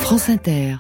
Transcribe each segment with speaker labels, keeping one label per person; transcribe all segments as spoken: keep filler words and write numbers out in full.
Speaker 1: France Inter.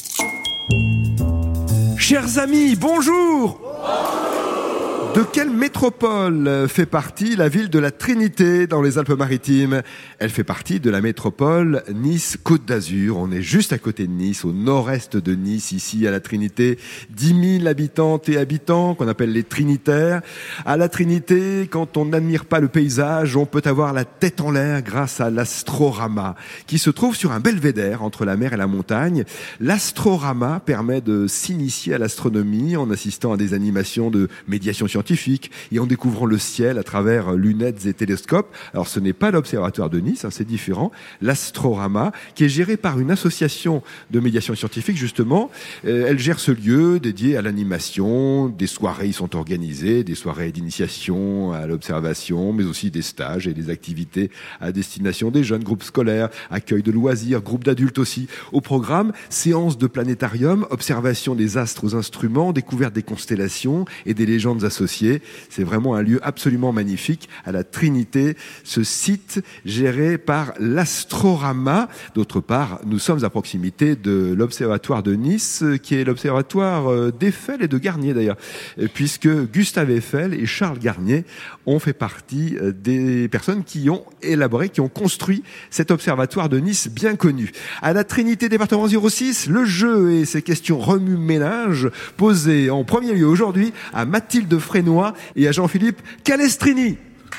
Speaker 2: Chers amis, bonjour! De quelle métropole fait partie la ville de la Trinité dans les Alpes-Maritimes? Elle fait partie de la métropole Nice-Côte d'Azur. On est juste à côté de Nice, au nord-est de Nice, ici à la Trinité. dix mille habitantes et habitants qu'on appelle les Trinitaires. À la Trinité, quand on n'admire pas le paysage, on peut avoir la tête en l'air grâce à l'Astrorama, qui se trouve sur un belvédère entre la mer et la montagne. L'Astrorama permet de s'initier à l'astronomie en assistant à des animations de médiation scientifique et en découvrant le ciel à travers lunettes et télescopes. Alors ce n'est pas l'Observatoire de Nice, hein, c'est différent. L'Astrorama, qui est géré par une association de médiation scientifique justement. Euh, elle gère ce lieu dédié à l'animation. Des soirées y sont organisées, des soirées d'initiation à l'observation, mais aussi des stages et des activités à destination des jeunes, groupes scolaires, accueil de loisirs, groupes d'adultes aussi. Au programme, séances de planétarium, observation des astres aux instruments, découverte des constellations et des légendes associées. C'est vraiment un lieu absolument magnifique à la Trinité, ce site géré par l'Astrorama. D'autre part, nous sommes à proximité de l'Observatoire de Nice, qui est l'Observatoire d'Eiffel et de Garnier d'ailleurs, puisque Gustave Eiffel et Charles Garnier ont fait partie des personnes qui ont élaboré, qui ont construit cet observatoire de Nice bien connu. À la Trinité, département zéro six, le jeu et ses questions remue-ménage posées en premier lieu aujourd'hui à Mathilde Frénois et à Jean-Philippe Calestrini.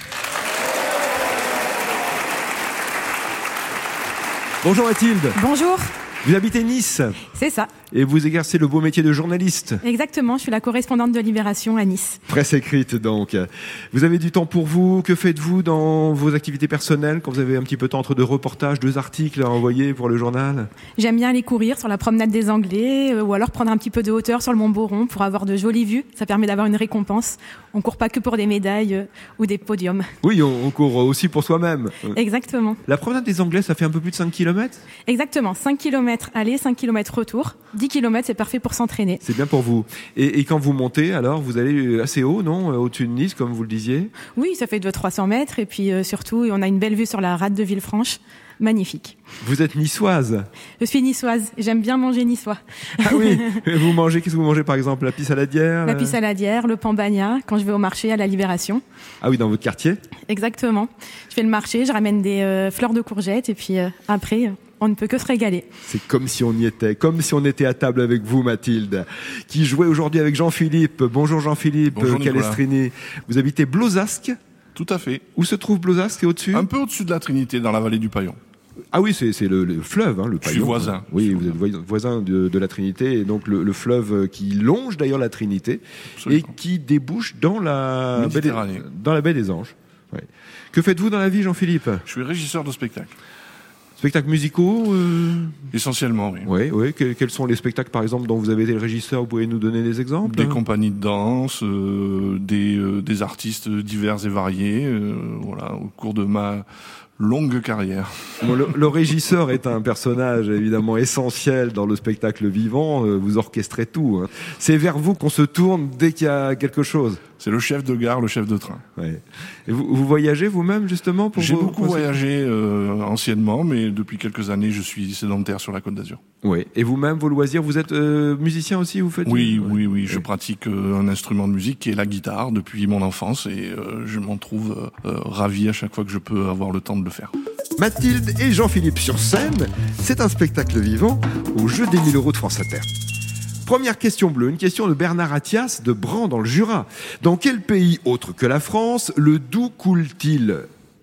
Speaker 2: Bonjour Mathilde.
Speaker 3: Bonjour.
Speaker 2: Vous habitez Nice.
Speaker 3: C'est ça.
Speaker 2: Et vous exercez le beau métier de journaliste.
Speaker 3: Exactement, je suis la correspondante de Libération à Nice.
Speaker 2: Presse écrite donc. Vous avez du temps pour vous. Que faites-vous dans vos activités personnelles quand vous avez un petit peu de temps entre deux reportages, deux articles à envoyer pour le journal?
Speaker 3: J'aime bien aller courir sur la promenade des Anglais euh, ou alors prendre un petit peu de hauteur sur le Mont Boron pour avoir de jolies vues. Ça permet d'avoir une récompense. On court pas que pour des médailles euh, ou des podiums.
Speaker 2: Oui, on, on court aussi pour soi-même.
Speaker 3: Exactement.
Speaker 2: La promenade des Anglais, ça fait un peu plus de cinq kilomètres?
Speaker 3: Exactement, cinq kilomètres aller, cinq kilomètres retour. dix kilomètres, c'est parfait pour s'entraîner.
Speaker 2: C'est bien pour vous. Et, et quand vous montez, alors, vous allez assez haut, non? Au-dessus de Nice, comme vous le disiez?
Speaker 3: Oui, ça fait de trois cents mètres. Et puis euh, surtout, on a une belle vue sur la rade de Villefranche. Magnifique.
Speaker 2: Vous êtes niçoise?
Speaker 3: Je suis niçoise. J'aime bien manger niçois.
Speaker 2: Ah oui. Vous mangez, qu'est-ce que vous mangez par exemple? La pisse saladière?
Speaker 3: La pisse saladière, le pan bagna, quand je vais au marché à la Libération.
Speaker 2: Ah oui, dans votre quartier? Exactement.
Speaker 3: Je fais le marché, je ramène des euh, fleurs de courgettes et puis euh, après, on ne peut que se régaler.
Speaker 2: C'est comme si on y était, comme si on était à table avec vous, Mathilde, qui jouait aujourd'hui avec Jean-Philippe. Bonjour Jean-Philippe.
Speaker 4: Bonjour
Speaker 2: Calestrini. Vous habitez Blozasque?
Speaker 4: Tout à fait.
Speaker 2: Où se trouve Blozasque, au-dessus?
Speaker 4: Un peu au-dessus de la Trinité, dans la vallée du Paillon.
Speaker 2: Ah oui, c'est, c'est le, le fleuve, hein, le Paillon.
Speaker 4: Je suis voisin.
Speaker 2: Oui, vous êtes voisin de, de la Trinité, et donc le, le fleuve qui longe d'ailleurs la Trinité. Absolument. Et qui débouche dans la, baie des, dans la baie des Anges. Ouais. Que faites-vous dans la vie, Jean-Philippe?
Speaker 4: Je suis régisseur de spectacle.
Speaker 2: Spectacles musicaux euh...
Speaker 4: Essentiellement, oui.
Speaker 2: Oui, oui. Que, quels sont les spectacles, par exemple, dont vous avez été le régisseur? Vous pouvez nous donner des exemples?
Speaker 4: Des compagnies de danse, euh, des, euh, des artistes divers et variés, euh, voilà, au cours de ma longue carrière.
Speaker 2: Bon, le, le régisseur est un personnage évidemment essentiel dans le spectacle vivant. Vous orchestrez tout. Hein. C'est vers vous qu'on se tourne dès qu'il y a quelque chose.
Speaker 4: C'est le chef de gare, le chef de train.
Speaker 2: Ouais. Et vous, vous voyagez vous-même justement pour
Speaker 4: J'ai
Speaker 2: vous,
Speaker 4: beaucoup voyagé euh, anciennement, mais depuis quelques années, je suis sédentaire sur la Côte d'Azur.
Speaker 2: Oui. Et vous-même, vos loisirs, vous êtes euh, musicien aussi, vous faites?
Speaker 4: Oui, oui, oui, oui. Je oui. pratique euh, un instrument de musique qui est la guitare depuis mon enfance et euh, je m'en trouve euh, ravi à chaque fois que je peux avoir le temps de le faire.
Speaker 2: Mathilde et Jean-Philippe sur scène, c'est un spectacle vivant au jeu des mille euros de France Inter. Première question bleue, une question de Bernard Attias de Bran dans le Jura. Dans quel pays autre que la France le Doubs coule-t-il?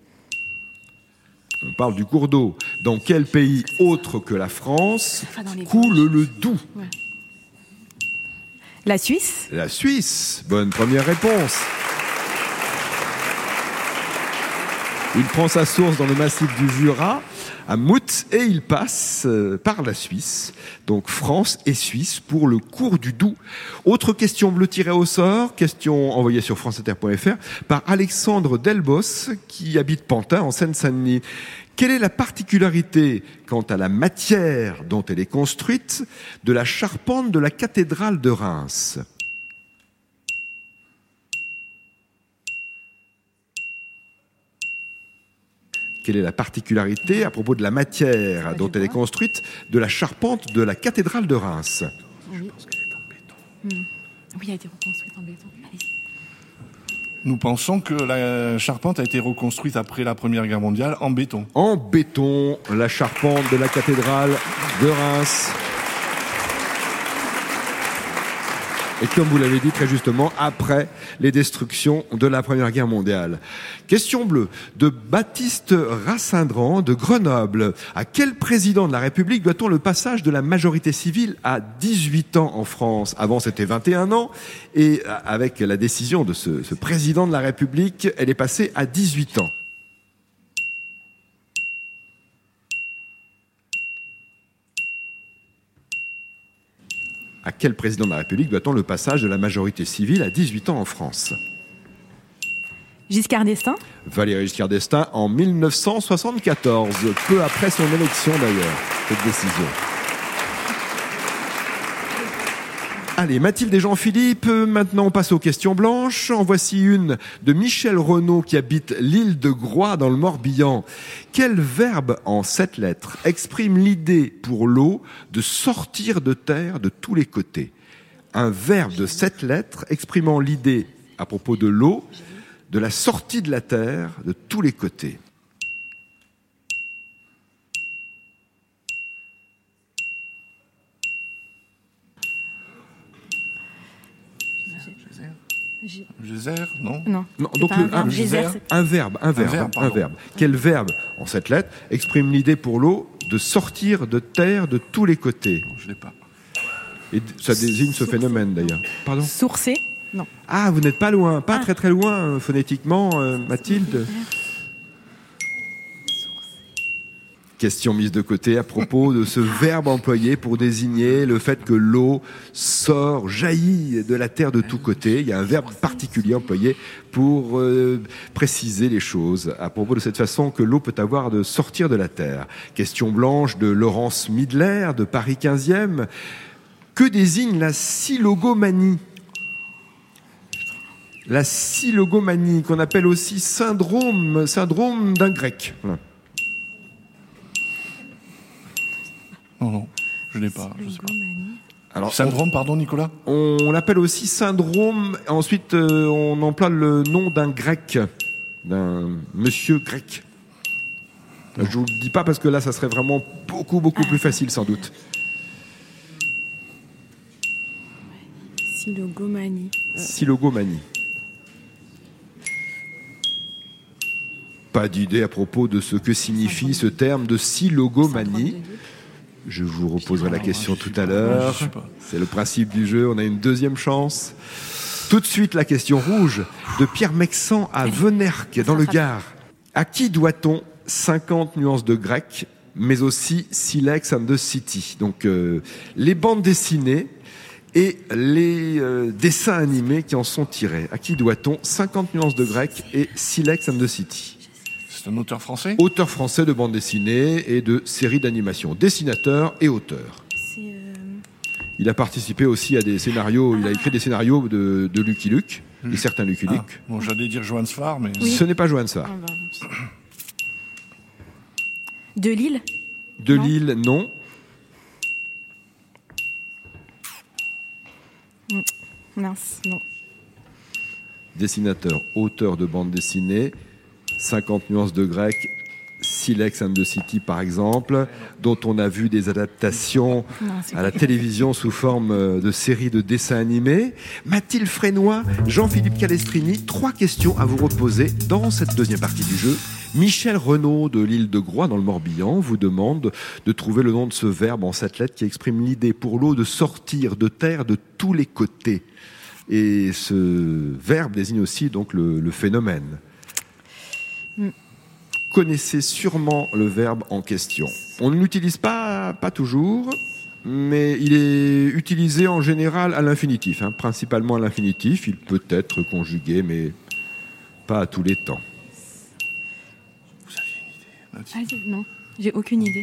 Speaker 2: On parle du cours d'eau. Dans quel pays autre que la France coule le Doubs? Ouais.
Speaker 3: La Suisse.
Speaker 2: La Suisse. Bonne première réponse. Il prend sa source dans le massif du Jura, à Mout, et il passe par la Suisse. Donc France et Suisse pour le cours du Doubs. Autre question bleue tirée au sort, question envoyée sur franceinter point f r par Alexandre Delbos, qui habite Pantin, en Seine-Saint-Denis. Quelle est la particularité quant à la matière dont elle est construite de la charpente de la cathédrale de Reims ? quelle est la particularité à propos de la matière dont elle est construite de la charpente de la cathédrale de Reims?
Speaker 3: Oui. Hmm. Oui, elle a été reconstruite en béton. Allez-y.
Speaker 4: Nous pensons que la charpente a été reconstruite après la Première Guerre mondiale en béton.
Speaker 2: En béton, la charpente de la cathédrale de Reims. Et comme vous l'avez dit très justement, après les destructions de la Première Guerre mondiale. Question bleue, de Baptiste Rassindran de Grenoble. À quel président de la République doit-on le passage de la majorité civile à dix-huit ans en France? Avant, c'était vingt et un ans. Et avec la décision de ce, ce président de la République, elle est passée à dix-huit ans. À quel président de la République doit-on le passage de la majorité civile à dix-huit ans en France?
Speaker 3: Giscard d'Estaing.
Speaker 2: Valéry Giscard d'Estaing en mille neuf cent soixante-quatorze, peu après son élection d'ailleurs, cette décision. Allez, Mathilde et Jean-Philippe, maintenant on passe aux questions blanches. En voici une de Michel Renaud qui habite l'île de Groix dans le Morbihan. Quel verbe en sept lettres exprime l'idée pour l'eau de sortir de terre de tous les côtés? Un verbe de sept lettres exprimant l'idée à propos de l'eau de la sortie de la terre de tous les côtés.
Speaker 4: Geyser, non?
Speaker 3: Non.
Speaker 2: Non, donc
Speaker 3: un,
Speaker 2: le,
Speaker 3: verbe.
Speaker 2: un,
Speaker 3: Geyser,
Speaker 2: un verbe, un verbe, un verbe, un verbe. Quel verbe en sept lettres exprime l'idée pour l'eau de sortir de terre de tous les côtés?
Speaker 4: Je l'ai pas.
Speaker 2: Et ça désigne ce phénomène d'ailleurs. Pardon?
Speaker 3: Sourcer. Non.
Speaker 2: Ah, vous n'êtes pas loin, pas
Speaker 3: ah.
Speaker 2: très très loin euh, phonétiquement, euh, Mathilde. Question mise de côté à propos de ce verbe employé pour désigner le fait que l'eau sort, jaillit de la terre de tous côtés. Il y a un verbe particulier employé pour euh, préciser les choses à propos de cette façon que l'eau peut avoir de sortir de la terre. Question blanche de Laurence Midler de Paris quinzième. Que désigne la silogomanie? La silogomanie, qu'on appelle aussi syndrome, syndrome d'un grec. Voilà.
Speaker 4: Non, non, je l'ai pas. Je sais pas.
Speaker 2: Alors,
Speaker 4: syndrome, pardon, Nicolas?
Speaker 2: On l'appelle aussi syndrome. Ensuite, euh, on emploie le nom d'un grec, d'un monsieur grec. Je ne vous le dis pas parce que là, ça serait vraiment beaucoup, beaucoup plus facile, sans doute.
Speaker 3: Silogomanie. Euh...
Speaker 2: Silogomanie. Pas d'idée à propos de ce que signifie ce terme de silogomanie. Je vous reposerai la question tout à l'heure. C'est le principe du jeu, on a une deuxième chance. Tout de suite, la question rouge de Pierre Mexan à Venerque, dans le Gard. À qui doit-on cinquante nuances de grec, mais aussi Silex and the City? Donc, euh, les bandes dessinées et les euh, dessins animés qui en sont tirés. À qui doit-on cinquante nuances de grec et Silex and the City?
Speaker 4: C'est un auteur français?
Speaker 2: Auteur français de bande dessinée et de séries d'animation. Dessinateur et auteur.
Speaker 3: C'est euh...
Speaker 2: Il a participé aussi à des scénarios, ah. il a écrit des scénarios de, de Lucky Luke, mmh. et certains Lucky Luke.
Speaker 4: Ah. Bon, j'allais dire Johan Sfar, mais...
Speaker 3: Oui.
Speaker 2: Ce n'est pas Johan Sfar.
Speaker 3: Ah bah, de Lille?
Speaker 2: De
Speaker 3: non.
Speaker 2: Lille, non.
Speaker 3: Mmh. Mince, non.
Speaker 2: Dessinateur, auteur de bande dessinée, cinquante nuances de grec, Silex and the City par exemple, dont on a vu des adaptations
Speaker 3: non,
Speaker 2: à la télévision sous forme de séries de dessins animés. Mathilde Frénois, Jean-Philippe Calestrini, trois questions à vous reposer dans cette deuxième partie du jeu. Michel Renaud de l'île de Groix dans le Morbihan vous demande de trouver le nom de ce verbe en sept lettres qui exprime l'idée pour l'eau de sortir de terre de tous les côtés. Et ce verbe désigne aussi donc le, le phénomène. Mm. Connaissez sûrement le verbe en question. On ne l'utilise pas, pas toujours, mais il est utilisé en général à l'infinitif, hein, principalement à l'infinitif. Il peut être conjugué, mais pas à tous les temps.
Speaker 4: Vous aviez une idée?
Speaker 3: Ah, non, j'ai aucune idée.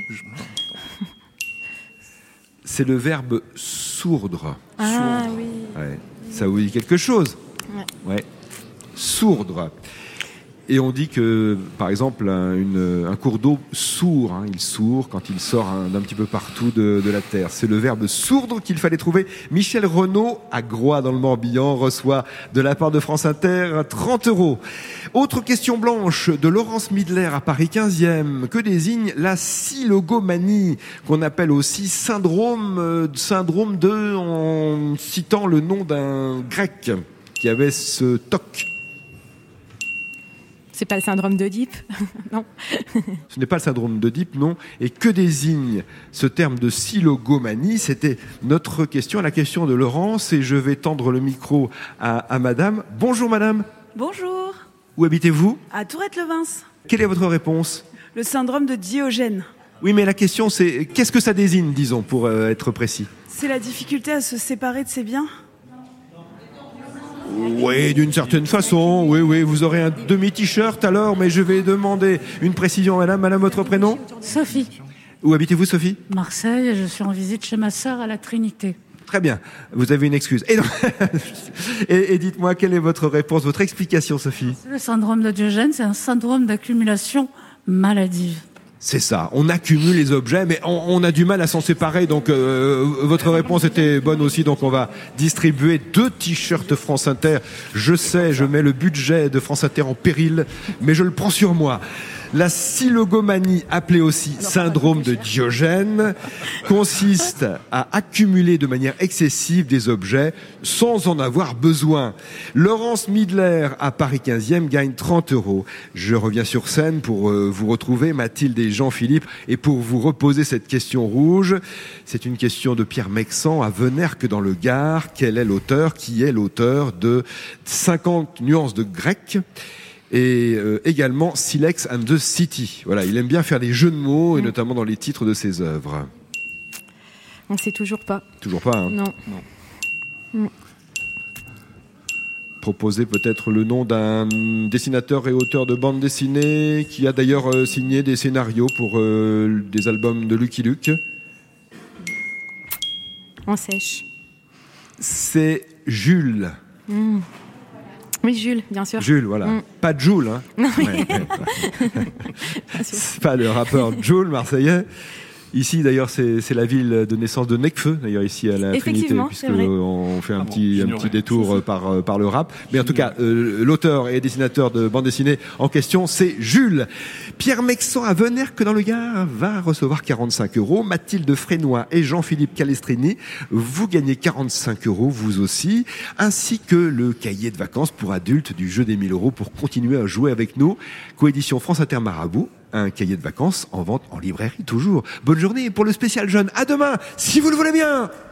Speaker 2: C'est le verbe sourdre.
Speaker 3: Ah
Speaker 2: sourdre.
Speaker 3: oui.
Speaker 2: Ouais. Ça vous dit quelque chose?
Speaker 3: Ouais.
Speaker 2: Ouais. Sourdre. Et on dit que, par exemple, un, une, un cours d'eau sourd, hein, il sourd quand il sort un, d'un petit peu partout de, de la terre. C'est le verbe sourdre qu'il fallait trouver. Michel Renaud, à Groix dans le Morbihan, reçoit de la part de France Inter trente euros. Autre question blanche de Laurence Midler à Paris quinzième. Que désigne la silogomanie, qu'on appelle aussi syndrome, euh, syndrome de, en citant le nom d'un grec qui avait ce toc?
Speaker 3: C'est pas le syndrome d'Oedipe, non.
Speaker 2: Ce n'est pas le syndrome d'Oedipe, non. Et que désigne ce terme de silogomanie? C'était notre question, la question de Laurence, et je vais tendre le micro à, à madame. Bonjour madame.
Speaker 1: Bonjour.
Speaker 2: Où habitez-vous?
Speaker 1: À Tourette-le-Vins.
Speaker 2: Quelle est votre réponse?
Speaker 1: Le syndrome de Diogène.
Speaker 2: Oui, mais la question c'est, qu'est-ce que ça désigne, disons, pour euh, être précis?
Speaker 1: C'est la difficulté à se séparer de ses biens?
Speaker 2: Oui, d'une certaine façon, oui, oui, vous aurez un demi-t-shirt alors, mais je vais demander une précision à madame. Madame, votre prénom?
Speaker 5: Sophie.
Speaker 2: Où habitez-vous, Sophie?
Speaker 5: Marseille, je suis en visite chez ma sœur à la Trinité.
Speaker 2: Très bien, vous avez une excuse. Et, donc, et, et dites-moi, quelle est votre réponse, votre explication, Sophie?
Speaker 5: Le syndrome de Diogène, c'est un syndrome d'accumulation maladive.
Speaker 2: C'est ça, on accumule les objets, mais on, on a du mal à s'en séparer, donc euh, votre réponse était bonne aussi, donc on va distribuer deux t-shirts France Inter. Je sais, je mets le budget de France Inter en péril, mais je le prends sur moi. La silogomanie, appelée aussi syndrome de Diogène, consiste à accumuler de manière excessive des objets sans en avoir besoin. Laurence Midler, à Paris quinzième, gagne trente euros. Je reviens sur scène pour euh, vous retrouver, Mathilde et Jean-Philippe, et pour vous reposer cette question rouge. C'est une question de Pierre Mexan à Venerque dans le Gard. Quel est l'auteur? Qui est l'auteur de cinquante nuances de grec? Et euh, également Silex and the City. Voilà, il aime bien faire des jeux de mots, et notamment dans les titres de ses œuvres.
Speaker 3: On ne sait toujours pas.
Speaker 2: Toujours pas, hein?
Speaker 3: Non.
Speaker 2: Non.
Speaker 3: Mm.
Speaker 2: Proposer peut-être le nom d'un dessinateur et auteur de bande dessinée qui a d'ailleurs euh, signé des scénarios pour euh, des albums de Lucky Luke.
Speaker 3: On sèche.
Speaker 2: C'est Jules.
Speaker 3: Mm. Oui, Jules, bien sûr.
Speaker 2: Jules, voilà.
Speaker 3: Mm.
Speaker 2: Pas Jules, hein.
Speaker 3: Non, oui.
Speaker 2: Ouais, ouais. C'est pas le rappeur Jules, marseillais. Ici, d'ailleurs, c'est, c'est la ville de naissance de Necfeu, d'ailleurs, ici à la Trinité,
Speaker 3: Effectivement,
Speaker 2: puisque
Speaker 3: c'est vrai.
Speaker 2: on fait un
Speaker 4: Ah bon,
Speaker 2: petit, un
Speaker 4: j'ignorais.
Speaker 2: petit détour
Speaker 3: Si, si.
Speaker 2: par, par le rap. Mais en tout cas, euh, l'auteur et dessinateur de bande dessinée en question, c'est Jules. Pierre Mexan à Venerque dans le Gard va recevoir quarante-cinq euros. Mathilde Frénois et Jean-Philippe Calestrini, vous gagnez quarante-cinq euros, vous aussi, ainsi que le cahier de vacances pour adultes du jeu des mille euros pour continuer à jouer avec nous. Coédition France Inter Marabout. Un cahier de vacances en vente en librairie toujours. Bonne journée pour le spécial jeune. À demain, si vous le voulez bien.